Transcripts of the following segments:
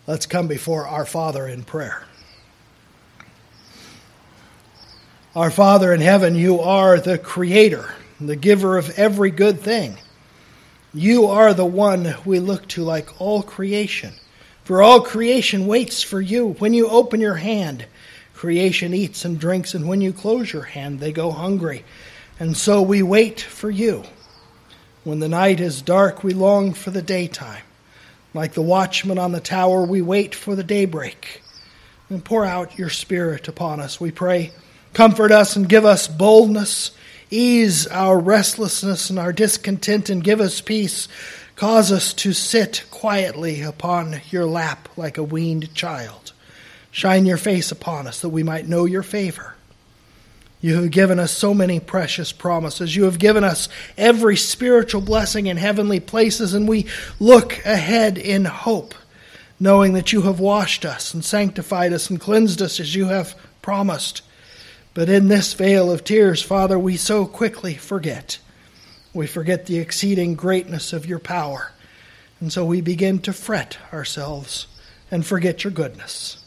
Let's come before our Father in prayer. Our Father in heaven, you are the creator, the giver of every good thing. You are the one we look to like all creation. For all creation waits for you. When you open your hand, creation eats and drinks, and when you close your hand, they go hungry. And so we wait for you. When the night is dark, we long for the daytime. Like the watchman on the tower, we wait for the daybreak. And pour out your Spirit upon us, we pray. Comfort us and give us boldness. Ease our restlessness and our discontent and give us peace. Cause us to sit quietly upon your lap like a weaned child. Shine your face upon us that we might know your favor. You have given us so many precious promises. You have given us every spiritual blessing in heavenly places, and we look ahead in hope, knowing that you have washed us and sanctified us and cleansed us as you have promised. But in this vale of tears, Father, we so quickly forget. We forget the exceeding greatness of your power, and so we begin to fret ourselves and forget your goodness.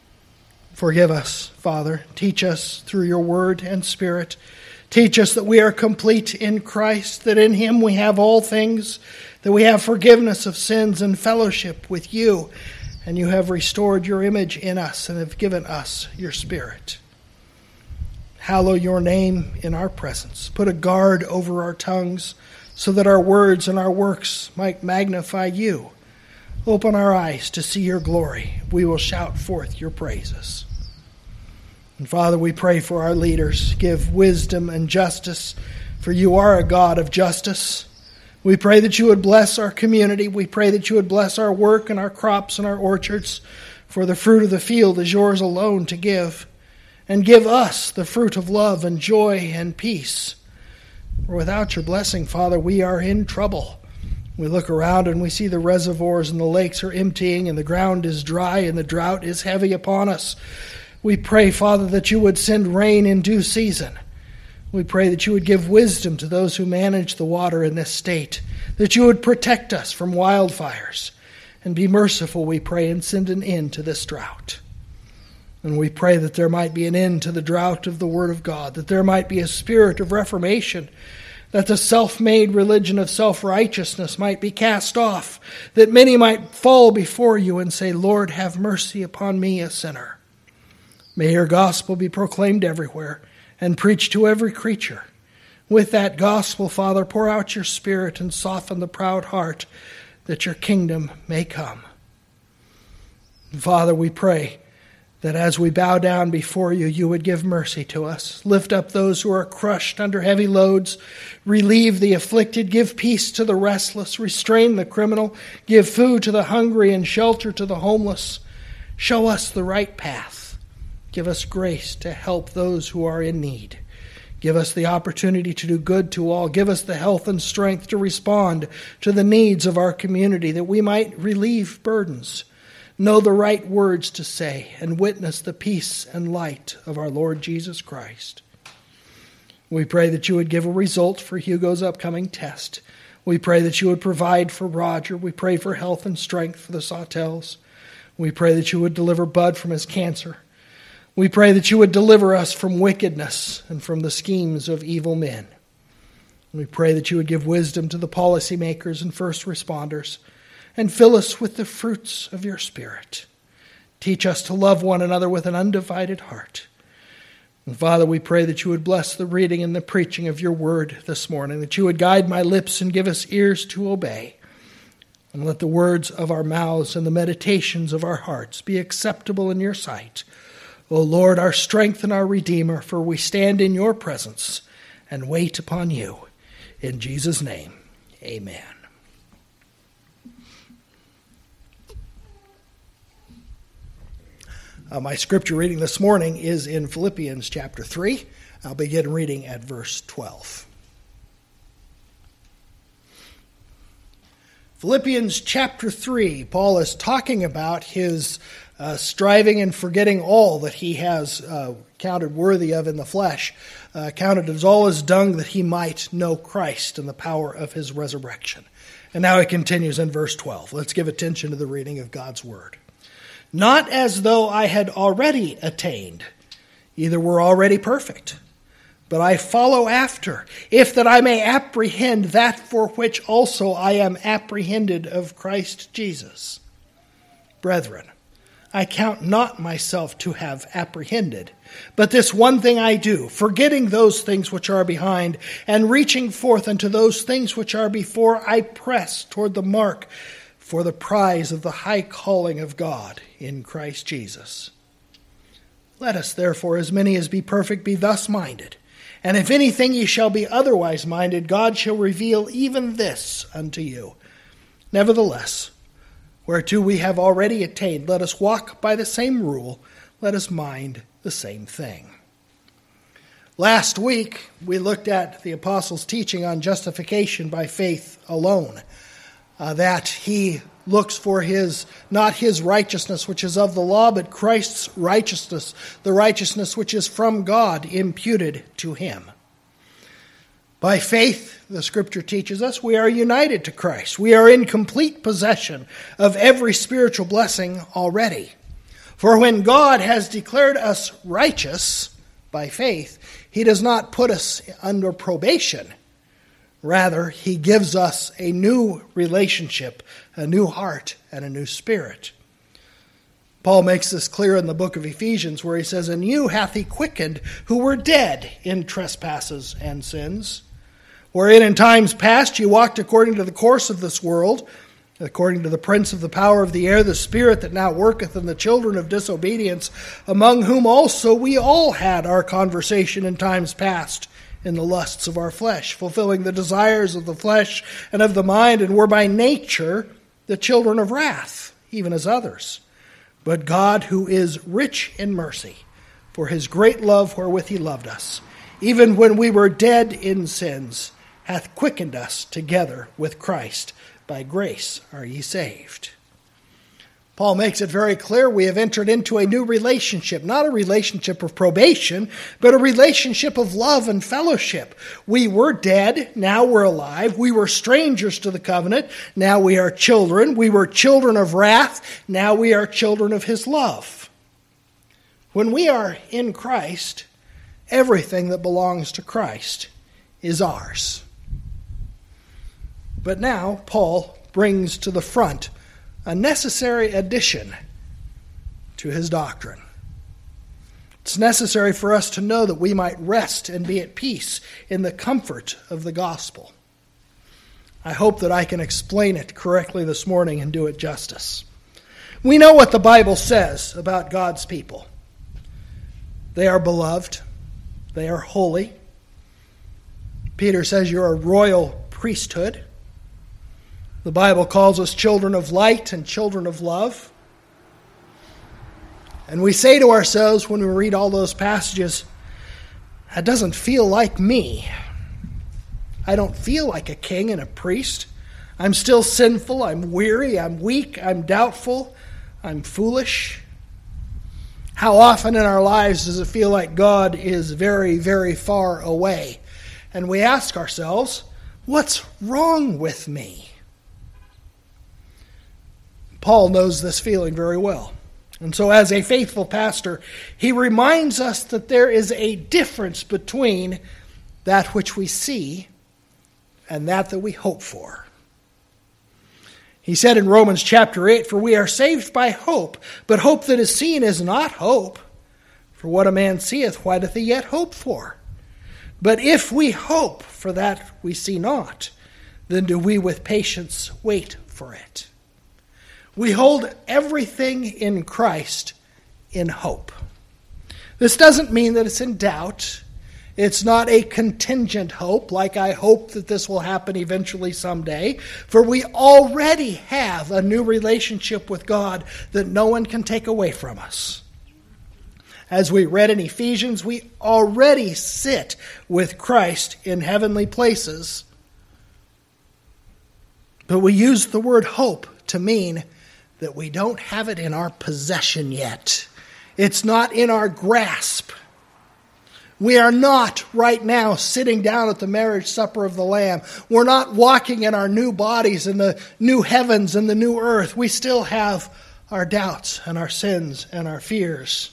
Forgive us, Father. Teach us through your word and Spirit. Teach us that we are complete in Christ, that in him we have all things, that we have forgiveness of sins and fellowship with you, and you have restored your image in us and have given us your Spirit. Hallow your name in our presence. Put a guard over our tongues so that our words and our works might magnify you. Open our eyes to see your glory. We will shout forth your praises. And Father, we pray for our leaders. Give wisdom and justice, for you are a God of justice. We pray that you would bless our community. We pray that you would bless our work and our crops and our orchards, for the fruit of the field is yours alone to give. And give us the fruit of love and joy and peace. For without your blessing, Father, we are in trouble. We look around and we see the reservoirs and the lakes are emptying and the ground is dry and the drought is heavy upon us. We pray, Father, that you would send rain in due season. We pray that you would give wisdom to those who manage the water in this state, that you would protect us from wildfires, and be merciful, we pray, and send an end to this drought. And we pray that there might be an end to the drought of the Word of God, that there might be a spirit of reformation, that the self-made religion of self-righteousness might be cast off, that many might fall before you and say, Lord, have mercy upon me, a sinner. May your gospel be proclaimed everywhere and preached to every creature. With that gospel, Father, pour out your Spirit and soften the proud heart that your kingdom may come. Father, we pray that as we bow down before you, you would give mercy to us. Lift up those who are crushed under heavy loads. Relieve the afflicted. Give peace to the restless. Restrain the criminal. Give food to the hungry and shelter to the homeless. Show us the right path. Give us grace to help those who are in need. Give us the opportunity to do good to all. Give us the health and strength to respond to the needs of our community, that we might relieve burdens, know the right words to say, and witness the peace and light of our Lord Jesus Christ. We pray that you would give a result for Hugo's upcoming test. We pray that you would provide for Roger. We pray for health and strength for the Sawtells. We pray that you would deliver Bud from his cancer. We pray that you would deliver us from wickedness and from the schemes of evil men. We pray that you would give wisdom to the policymakers and first responders, and fill us with the fruits of your Spirit. Teach us to love one another with an undivided heart. And Father, we pray that you would bless the reading and the preaching of your word this morning, that you would guide my lips and give us ears to obey. And let the words of our mouths and the meditations of our hearts be acceptable in your sight, O Lord, our strength and our Redeemer, for we stand in your presence and wait upon you. In Jesus' name, amen. My scripture reading this morning is in Philippians chapter 3. I'll begin reading at verse 12. Philippians chapter 3, Paul is talking about his striving and forgetting all that he has counted worthy of in the flesh, counted as all as dung that he might know Christ and the power of his resurrection. And now it continues in verse 12. Let's give attention to the reading of God's word. not as though I had already attained, either were already perfect, but I follow after, if that I may apprehend that for which also I am apprehended of Christ Jesus. Brethren, I count not myself to have apprehended, but this one thing I do, forgetting those things which are behind, and reaching forth unto those things which are before, I press toward the mark for the prize of the high calling of God in Christ Jesus. Let us therefore, as many as be perfect, be thus minded. And if anything ye shall be otherwise minded, God shall reveal even this unto you. Nevertheless, whereto we have already attained, let us walk by the same rule, let us mind the same thing. Last week, we looked at the apostles' teaching on justification by faith alone, that he looks for not his righteousness which is of the law, but Christ's righteousness, the righteousness which is from God imputed to him. By faith, the Scripture teaches us, we are united to Christ. We are in complete possession of every spiritual blessing already. For when God has declared us righteous by faith, he does not put us under probation. Rather, he gives us a new relationship, a new heart, and a new spirit. Paul makes this clear in the book of Ephesians, where he says, "And you hath he quickened, who were dead in trespasses and sins, wherein in times past you walked according to the course of this world, according to the prince of the power of the air, the spirit that now worketh in the children of disobedience, among whom also we all had our conversation in times past, in the lusts of our flesh, fulfilling the desires of the flesh and of the mind, and were by nature the children of wrath, even as others. But God, who is rich in mercy, for his great love wherewith he loved us, even when we were dead in sins, hath quickened us together with Christ. By grace are ye saved." Paul makes it very clear we have entered into a new relationship, not a relationship of probation, but a relationship of love and fellowship. We were dead, now we're alive. We were strangers to the covenant, now we are children. We were children of wrath, now we are children of his love. When we are in Christ, everything that belongs to Christ is ours. But now Paul brings to the front a necessary addition to his doctrine. It's necessary for us to know that we might rest and be at peace in the comfort of the gospel. I hope that I can explain it correctly this morning and do it justice. We know what the Bible says about God's people. They are beloved. They are holy. Peter says you're a royal priesthood. The Bible calls us children of light and children of love. And we say to ourselves when we read all those passages, that doesn't feel like me. I don't feel like a king and a priest. I'm still sinful, I'm weary, I'm weak, I'm doubtful, I'm foolish. How often in our lives does it feel like God is very, very far away? And we ask ourselves, what's wrong with me? Paul knows this feeling very well. And so as a faithful pastor, he reminds us that there is a difference between that which we see and that we hope for. He said in Romans chapter 8, "For we are saved by hope, but hope that is seen is not hope. For what a man seeth, why doth he yet hope for? But if we hope for that we see not, then do we with patience wait for it." We hold everything in Christ in hope. This doesn't mean that it's in doubt. It's not a contingent hope, like I hope that this will happen eventually someday. For we already have a new relationship with God that no one can take away from us. As we read in Ephesians, we already sit with Christ in heavenly places. But we use the word hope to mean that we don't have it in our possession yet. It's not in our grasp. We are not right now sitting down at the marriage supper of the Lamb. We're not walking in our new bodies in the new heavens and the new earth. We still have our doubts and our sins and our fears.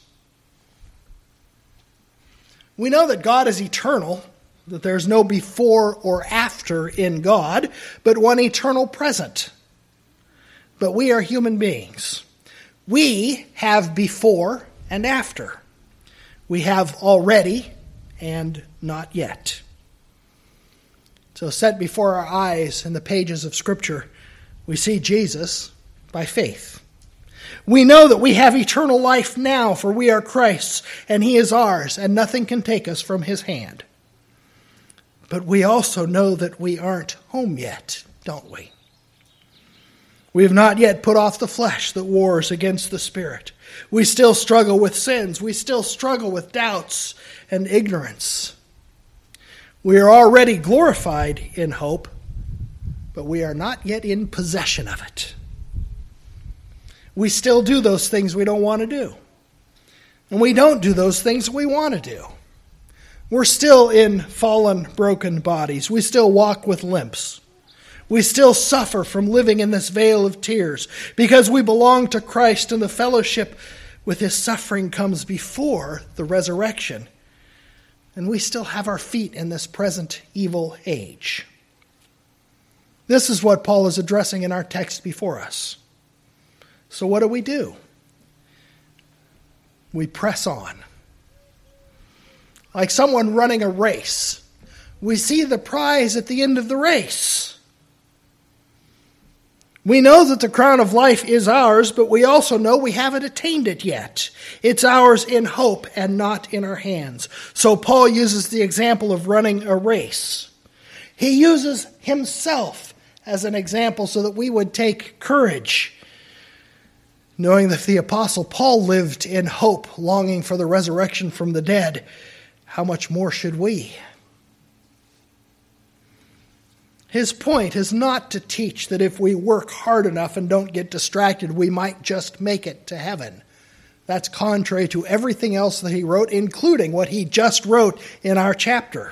We know that God is eternal, that there's no before or after in God, but one eternal present. But we are human beings. We have before and after. We have already and not yet. So set before our eyes in the pages of Scripture, we see Jesus by faith. We know that we have eternal life now, for we are Christ's, and He is ours, and nothing can take us from His hand. But we also know that we aren't home yet, don't we? We have not yet put off the flesh that wars against the Spirit. We still struggle with sins. We still struggle with doubts and ignorance. We are already glorified in hope, but we are not yet in possession of it. We still do those things we don't want to do. And we don't do those things we want to do. We're still in fallen, broken bodies. We still walk with limps. We still suffer from living in this vale of tears because we belong to Christ, and the fellowship with His suffering comes before the resurrection. And we still have our feet in this present evil age. This is what Paul is addressing in our text before us. So what do? We press on. Like someone running a race, we see the prize at the end of the race. We know that the crown of life is ours, but we also know we haven't attained it yet. It's ours in hope and not in our hands. So Paul uses the example of running a race. He uses himself as an example so that we would take courage, knowing that the Apostle Paul lived in hope, longing for the resurrection from the dead. How much more should we? His point is not to teach that if we work hard enough and don't get distracted, we might just make it to heaven. That's contrary to everything else that he wrote, including what he just wrote in our chapter.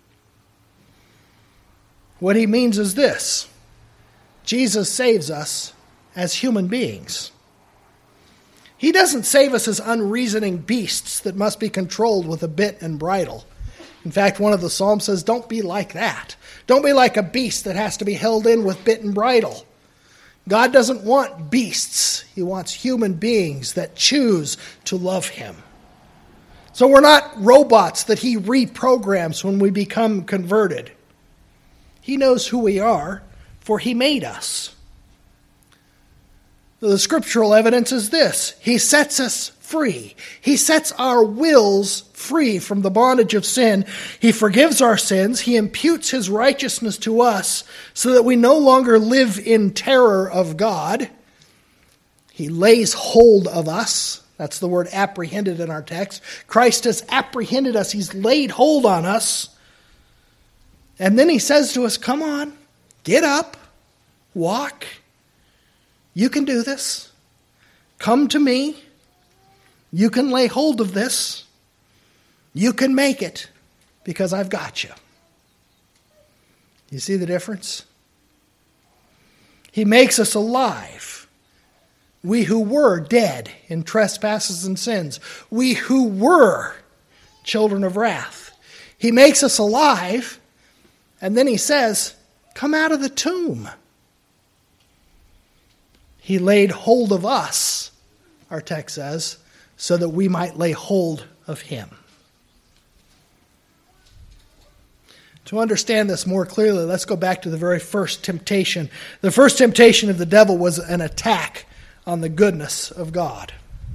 What he means is this: Jesus saves us as human beings. He doesn't save us as unreasoning beasts that must be controlled with a bit and bridle. In fact, one of the Psalms says, don't be like that. Don't be like a beast that has to be held in with bit and bridle. God doesn't want beasts. He wants human beings that choose to love Him. So we're not robots that He reprograms when we become converted. He knows who we are, for He made us. The scriptural evidence is this: He sets us free. He sets our wills free from the bondage of sin. He forgives our sins. He imputes His righteousness to us so that we no longer live in terror of God. He lays hold of us. That's the word apprehended in our text. Christ has apprehended us. He's laid hold on us. And then He says to us, come on, get up, walk. You can do this. Come to me. You can lay hold of this. You can make it because I've got you. You see the difference? He makes us alive. We who were dead in trespasses and sins. We who were children of wrath. He makes us alive, and then He says, come out of the tomb. He laid hold of us, our text says, so that we might lay hold of Him. To understand this more clearly, let's go back to the very first temptation. The first temptation of the devil was an attack on the goodness of God.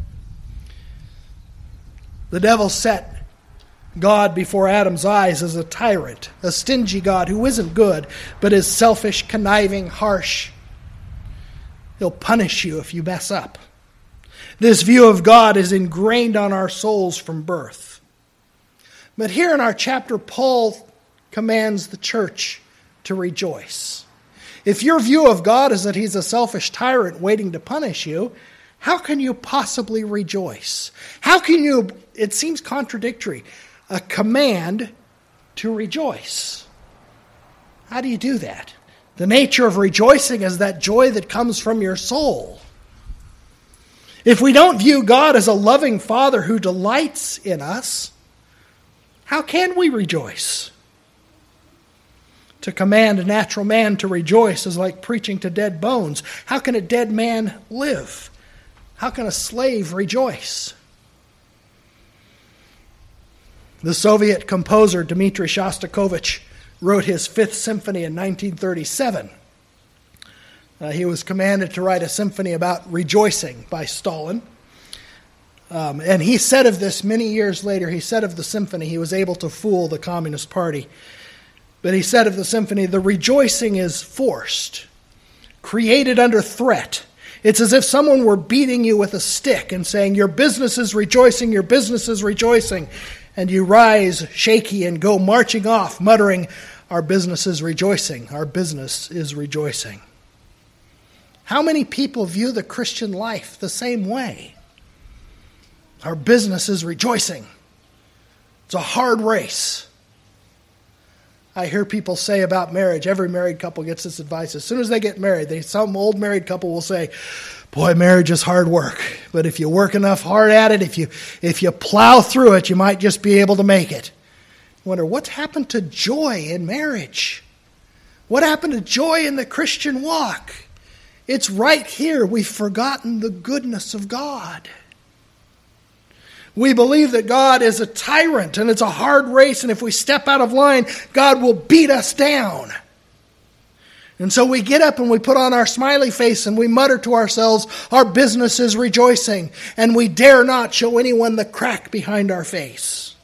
The devil set God before Adam's eyes as a tyrant, a stingy God who isn't good, but is selfish, conniving, harsh. He'll punish you if you mess up. This view of God is ingrained on our souls from birth. But here in our chapter, Paul commands the church to rejoice. If your view of God is that He's a selfish tyrant waiting to punish you, how can you possibly rejoice? How can you, it seems contradictory, a command to rejoice? How do you do that? The nature of rejoicing is that joy that comes from your soul. If we don't view God as a loving Father who delights in us, how can we rejoice? To command a natural man to rejoice is like preaching to dead bones. How can a dead man live? How can a slave rejoice? The Soviet composer Dmitri Shostakovich wrote his Fifth Symphony in 1937. He was commanded to write a symphony about rejoicing by Stalin. And he said of this many years later, he said of the symphony, he was able to fool the Communist Party. But he said of the symphony, the rejoicing is forced, created under threat. It's as if someone were beating you with a stick and saying, your business is rejoicing, your business is rejoicing. And you rise shaky and go marching off, muttering, our business is rejoicing, our business is rejoicing. How many people view the Christian life the same way? Our business is rejoicing. It's a hard race. I hear people say about marriage, every married couple gets this advice. As soon as they get married, some old married couple will say, boy, marriage is hard work. But if you work enough hard at it, if you plow through it, you might just be able to make it. I wonder, what's happened to joy in marriage? What happened to joy in the Christian walk? It's right here. We've forgotten the goodness of God. We believe that God is a tyrant and it's a hard race, and if we step out of line, God will beat us down. And so we get up and we put on our smiley face and we mutter to ourselves, our business is rejoicing, and we dare not show anyone the crack behind our face.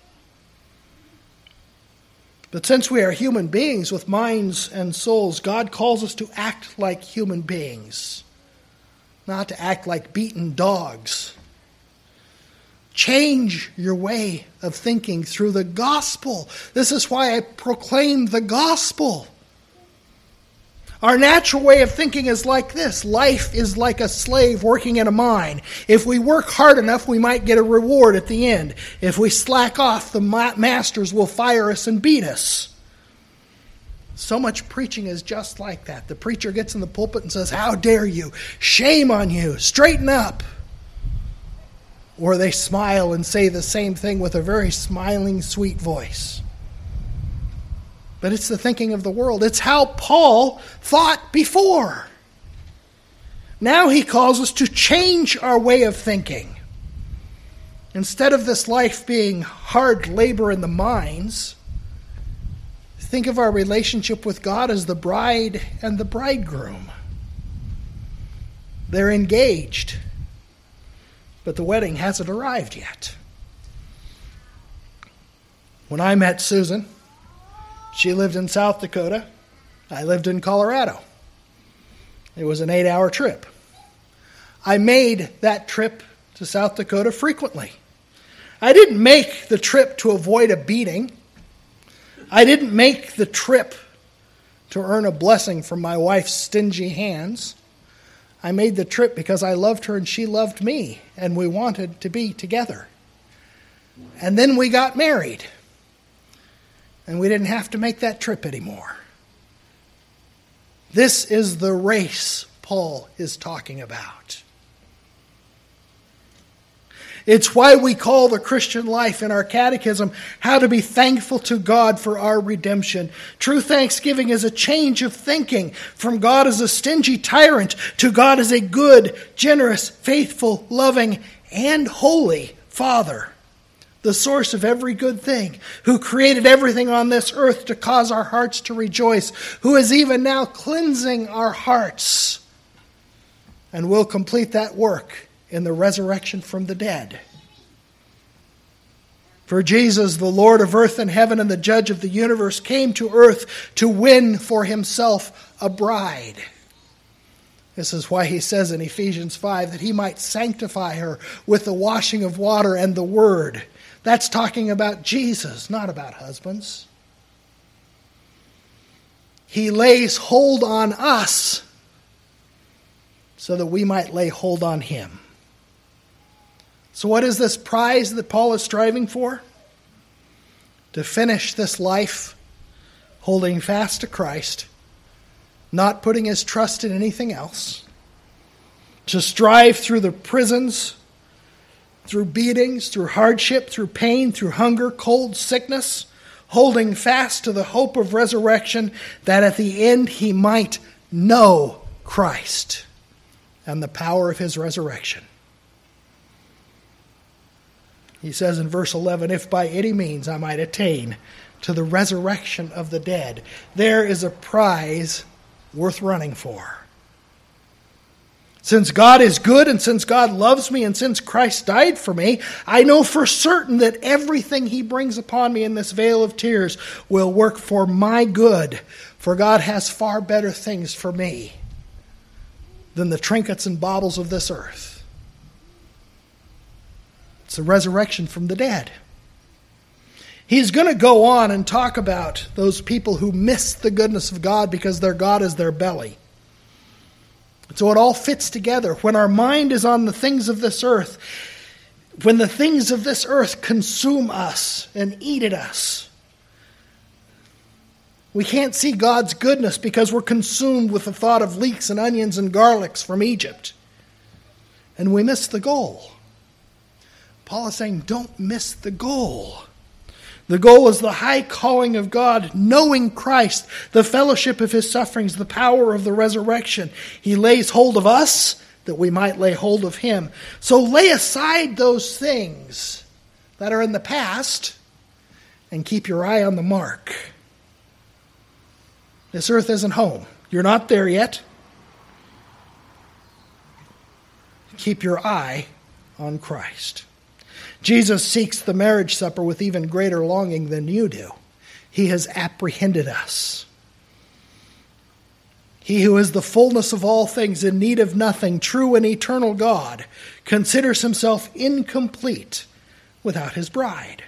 But since we are human beings with minds and souls, God calls us to act like human beings, not to act like beaten dogs. Change your way of thinking through the gospel. This is why I proclaim the gospel. Our natural way of thinking is like this. Life is like a slave working in a mine. If we work hard enough, we might get a reward at the end. If we slack off, the masters will fire us and beat us. So much preaching is just like that. The preacher gets in the pulpit and says, how dare you? Shame on you. Straighten up. Or they smile and say the same thing with a very smiling, sweet voice. But it's the thinking of the world. It's how Paul thought before. Now he calls us to change our way of thinking. Instead of this life being hard labor in the mines, think of our relationship with God as the bride and the bridegroom. They're engaged, but the wedding hasn't arrived yet. When I met Susan, she lived in South Dakota. I lived in Colorado. It was an 8-hour trip. I made that trip to South Dakota frequently. I didn't make the trip to avoid a beating. I didn't make the trip to earn a blessing from my wife's stingy hands. I made the trip because I loved her and she loved me, and we wanted to be together. And then we got married. And we didn't have to make that trip anymore. This is the race Paul is talking about. It's why we call the Christian life in our catechism how to be thankful to God for our redemption. True thanksgiving is a change of thinking from God as a stingy tyrant to God as a good, generous, faithful, loving, and holy Father, the source of every good thing, who created everything on this earth to cause our hearts to rejoice, who is even now cleansing our hearts, and will complete that work in the resurrection from the dead. For Jesus, the Lord of earth and heaven and the judge of the universe, came to earth to win for himself a bride. This is why he says in Ephesians 5 that he might sanctify her with the washing of water and the word. That's talking about Jesus, not about husbands. He lays hold on us so that we might lay hold on him. So what is this prize that Paul is striving for? To finish this life holding fast to Christ, not putting his trust in anything else, to strive through the prisons, through beatings, through hardship, through pain, through hunger, cold, sickness, holding fast to the hope of resurrection, that at the end he might know Christ and the power of his resurrection. He says in verse 11, if by any means I might attain to the resurrection of the dead. There is a prize worth running for. Since God is good and since God loves me and since Christ died for me, I know for certain that everything he brings upon me in this vale of tears will work for my good, for God has far better things for me than the trinkets and baubles of this earth. It's the resurrection from the dead. He's going to go on and talk about those people who miss the goodness of God because their God is their belly. So it all fits together. When our mind is on the things of this earth, when the things of this earth consume us and eat at us, we can't see God's goodness because we're consumed with the thought of leeks and onions and garlics from Egypt. And we miss the goal. Paul is saying, don't miss the goal. The goal is the high calling of God, knowing Christ, the fellowship of his sufferings, the power of the resurrection. He lays hold of us that we might lay hold of him. So lay aside those things that are in the past and keep your eye on the mark. This earth isn't home. You're not there yet. Keep your eye on Christ. Jesus seeks the marriage supper with even greater longing than you do. He has apprehended us. He who is the fullness of all things, in need of nothing, true and eternal God, considers himself incomplete without his bride.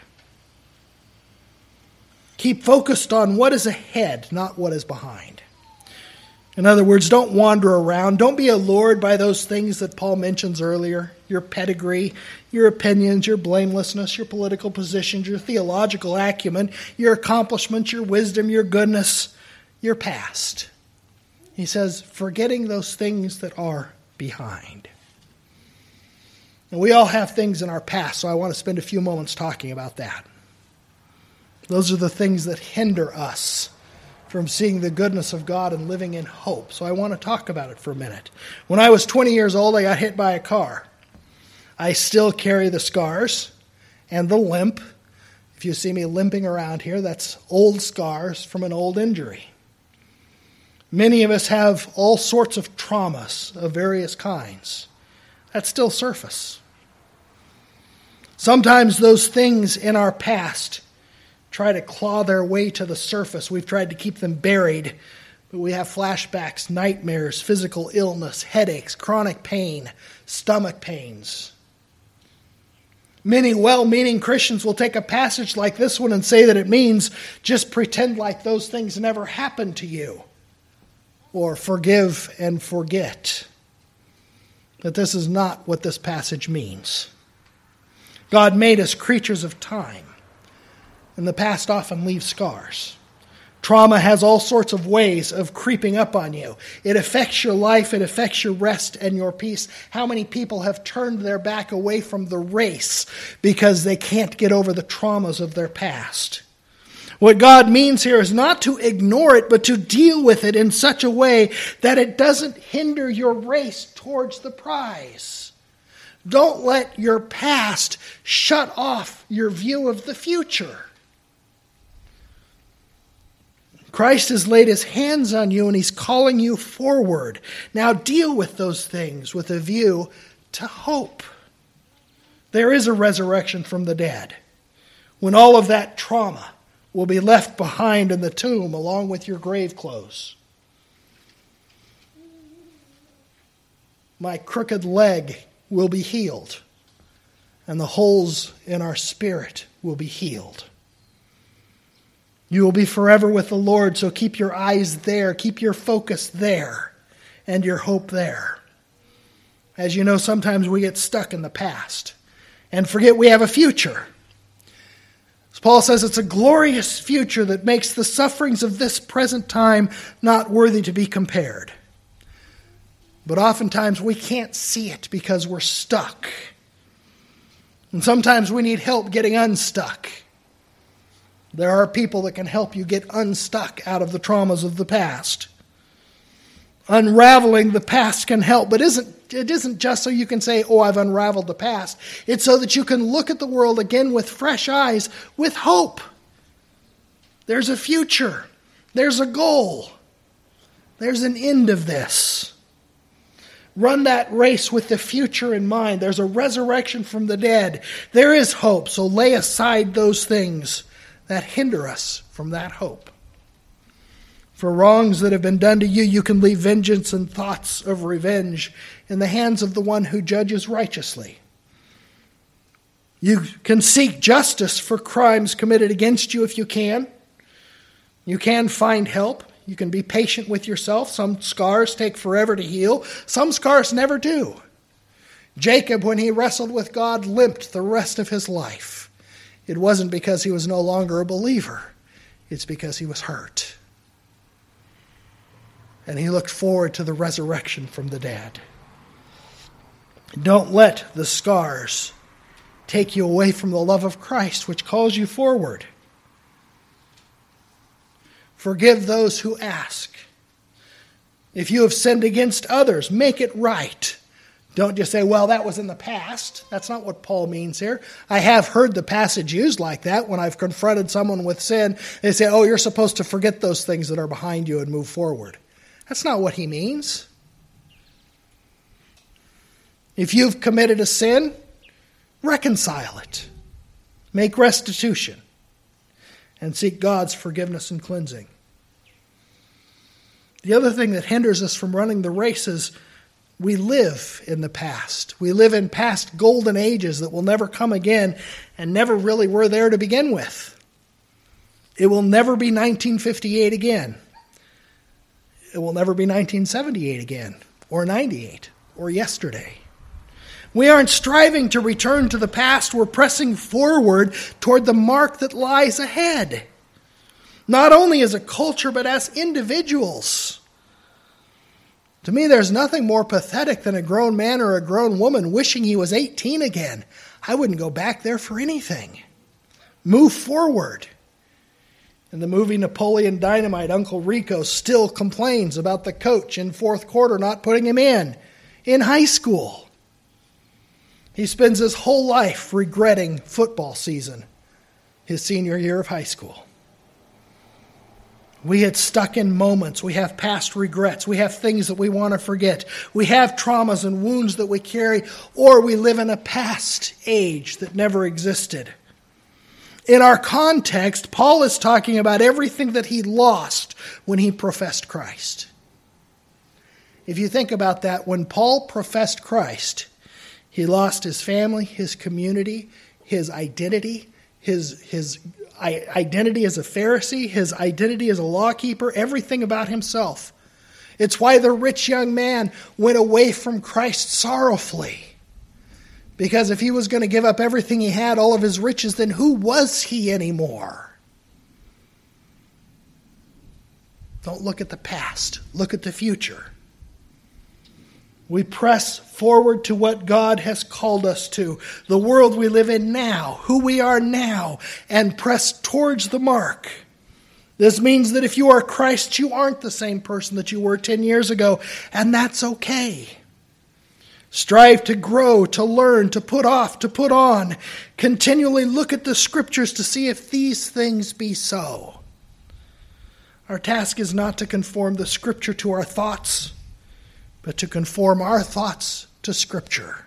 Keep focused on what is ahead, not what is behind. In other words, don't wander around. Don't be allured by those things that Paul mentions earlier. Your pedigree, your opinions, your blamelessness, your political positions, your theological acumen, your accomplishments, your wisdom, your goodness, your past. He says, forgetting those things that are behind. And we all have things in our past, so I want to spend a few moments talking about that. Those are the things that hinder us from seeing the goodness of God and living in hope. So I want to talk about it for a minute. When I was 20 years old, I got hit by a car. I still carry the scars and the limp. If you see me limping around here, that's old scars from an old injury. Many of us have all sorts of traumas of various kinds that still surface. Sometimes those things in our past try to claw their way to the surface. We've tried to keep them buried, but we have flashbacks, nightmares, physical illness, headaches, chronic pain, stomach pains. Many well-meaning Christians will take a passage like this one and say that it means just pretend like those things never happened to you, or forgive and forget. But this is not what this passage means. God made us creatures of time. And the past often leaves scars. Trauma has all sorts of ways of creeping up on you. It affects your life. It affects your rest and your peace. How many people have turned their back away from the race because they can't get over the traumas of their past? What God means here is not to ignore it, but to deal with it in such a way that it doesn't hinder your race towards the prize. Don't let your past shut off your view of the future. Christ has laid his hands on you and he's calling you forward. Now deal with those things with a view to hope. There is a resurrection from the dead, when all of that trauma will be left behind in the tomb along with your grave clothes. My crooked leg will be healed, and the holes in our spirit will be healed. You will be forever with the Lord, so keep your eyes there, keep your focus there, and your hope there. As you know, sometimes we get stuck in the past and forget we have a future. As Paul says, it's a glorious future that makes the sufferings of this present time not worthy to be compared. But oftentimes we can't see it because we're stuck. And sometimes we need help getting unstuck. There are people that can help you get unstuck out of the traumas of the past. Unraveling the past can help, but it isn't just so you can say, oh, I've unraveled the past. It's so that you can look at the world again with fresh eyes, with hope. There's a future. There's a goal. There's an end of this. Run that race with the future in mind. There's a resurrection from the dead. There is hope, so lay aside those things that hinder us from that hope. For wrongs that have been done to you, you can leave vengeance and thoughts of revenge in the hands of the one who judges righteously. You can seek justice for crimes committed against you if you can. You can find help. You can be patient with yourself. Some scars take forever to heal. Some scars never do. Jacob, when he wrestled with God, limped the rest of his life. It wasn't because he was no longer a believer. It's because he was hurt. And he looked forward to the resurrection from the dead. Don't let the scars take you away from the love of Christ, which calls you forward. Forgive those who ask. If you have sinned against others, make it right. Don't just say, well, that was in the past. That's not what Paul means here. I have heard the passage used like that when I've confronted someone with sin. They say, oh, you're supposed to forget those things that are behind you and move forward. That's not what he means. If you've committed a sin, reconcile it. Make restitution. And seek God's forgiveness and cleansing. The other thing that hinders us from running the race is we live in the past. We live in past golden ages that will never come again and never really were there to begin with. It will never be 1958 again. It will never be 1978 again, or 98, or yesterday. We aren't striving to return to the past. We're pressing forward toward the mark that lies ahead. Not only as a culture, but as individuals. To me, there's nothing more pathetic than a grown man or a grown woman wishing he was 18 again. I wouldn't go back there for anything. Move forward. In the movie Napoleon Dynamite, Uncle Rico still complains about the coach in fourth quarter not putting him in high school. He spends his whole life regretting football season, his senior year of high school. We get stuck in moments. We have past regrets. We have things that we want to forget. We have traumas and wounds that we carry, or we live in a past age that never existed. In our context, Paul is talking about everything that he lost when he professed Christ. If you think about that, when Paul professed Christ, he lost his family, his community, his identity, his identity as a Pharisee, his identity as a lawkeeper, everything about himself. It's why the rich young man went away from Christ sorrowfully. Because if he was going to give up everything he had, all of his riches, then who was he anymore? Don't look at the past. Look at the future. We press forward to what God has called us to, the world we live in now, who we are now, and press towards the mark. This means that if you are Christ, you aren't the same person that you were 10 years ago, and that's okay. Strive to grow, to learn, to put off, to put on. Continually look at the Scriptures to see if these things be so. Our task is not to conform the Scripture to our thoughts, but to conform our thoughts to Scripture.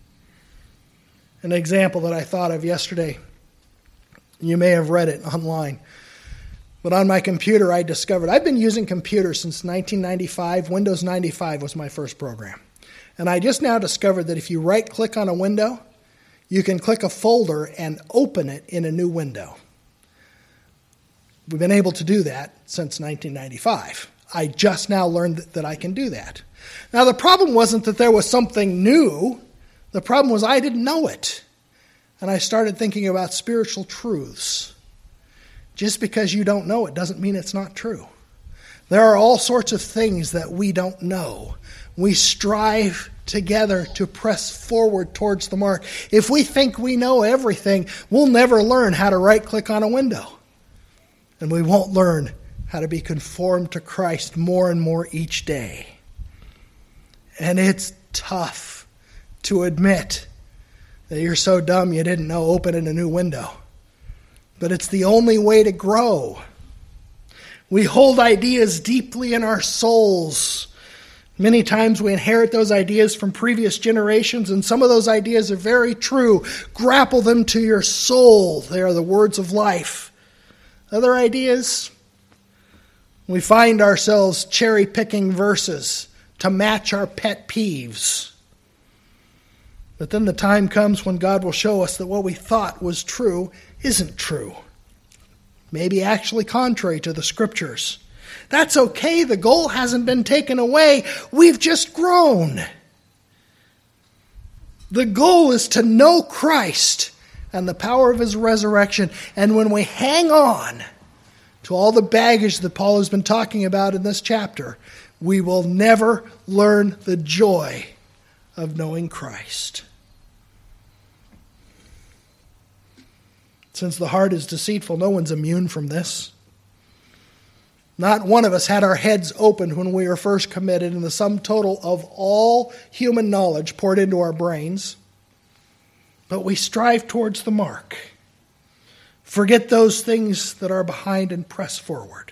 An example that I thought of yesterday, you may have read it online, but on my computer I discovered, I've been using computers since 1995. Windows 95 was my first program. And I just now discovered that if you right-click on a window, you can click a folder and open it in a new window. We've been able to do that since 1995. I just now learned that I can do that. Now, the problem wasn't that there was something new. The problem was I didn't know it. And I started thinking about spiritual truths. Just because you don't know it doesn't mean it's not true. There are all sorts of things that we don't know. We strive together to press forward towards the mark. If we think we know everything, we'll never learn how to right-click on a window. And we won't learn how to be conformed to Christ more and more each day. And it's tough to admit that you're so dumb you didn't know opening a new window. But it's the only way to grow. We hold ideas deeply in our souls. Many times we inherit those ideas from previous generations, and some of those ideas are very true. Grapple them to your soul. They are the words of life. Other ideas, we find ourselves cherry-picking verses to match our pet peeves. But then the time comes when God will show us that what we thought was true isn't true. Maybe actually contrary to the Scriptures. That's okay. The goal hasn't been taken away. We've just grown. The goal is to know Christ and the power of His resurrection. And when we hang on to all the baggage that Paul has been talking about in this chapter, we will never learn the joy of knowing Christ. Since the heart is deceitful, no one's immune from this. Not one of us had our heads opened when we were first committed, and the sum total of all human knowledge poured into our brains. But we strive towards the mark. Forget those things that are behind and press forward.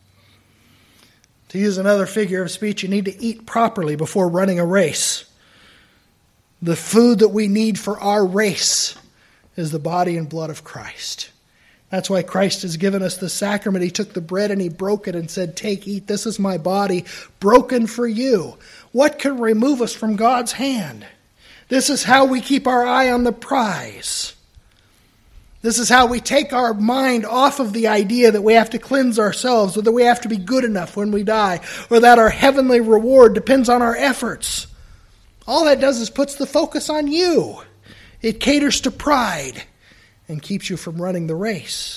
To use another figure of speech, you need to eat properly before running a race. The food that we need for our race is the body and blood of Christ. That's why Christ has given us the sacrament. He took the bread and He broke it and said, "Take, eat, this is my body broken for you." What can remove us from God's hand? This is how we keep our eye on the prize. This is how we take our mind off of the idea that we have to cleanse ourselves, or that we have to be good enough when we die, or that our heavenly reward depends on our efforts. All that does is puts the focus on you. It caters to pride and keeps you from running the race.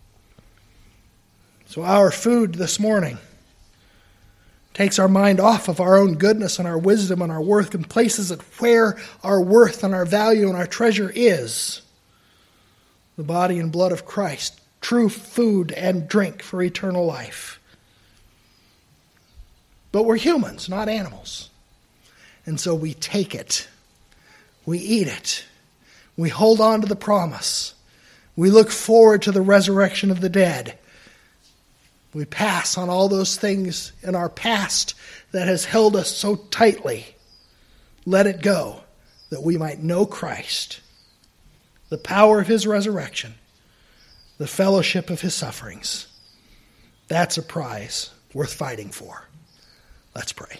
So our food this morning takes our mind off of our own goodness and our wisdom and our worth, and places it where our worth and our value and our treasure is. The body and blood of Christ, true food and drink for eternal life. But we're humans, not animals. And so we take it. We eat it. We hold on to the promise. We look forward to the resurrection of the dead. We pass on all those things in our past that has held us so tightly. Let it go, that we might know Christ, the power of His resurrection, the fellowship of His sufferings. That's a prize worth fighting for. Let's pray.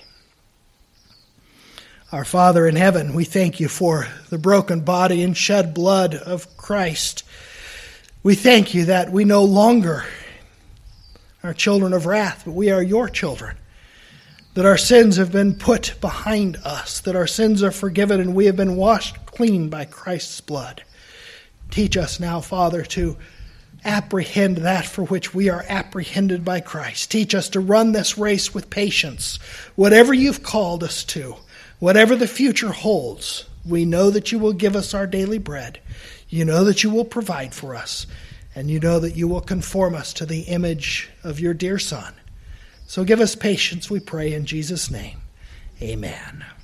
Our Father in heaven, we thank You for the broken body and shed blood of Christ. We thank You that we no longer are children of wrath, but we are Your children. That our sins have been put behind us, that our sins are forgiven, and we have been washed clean by Christ's blood. Teach us now, Father, to apprehend that for which we are apprehended by Christ. Teach us to run this race with patience. Whatever You've called us to, whatever the future holds, we know that You will give us our daily bread. You know that You will provide for us. And You know that You will conform us to the image of Your dear Son. So give us patience, we pray, in Jesus' name. Amen.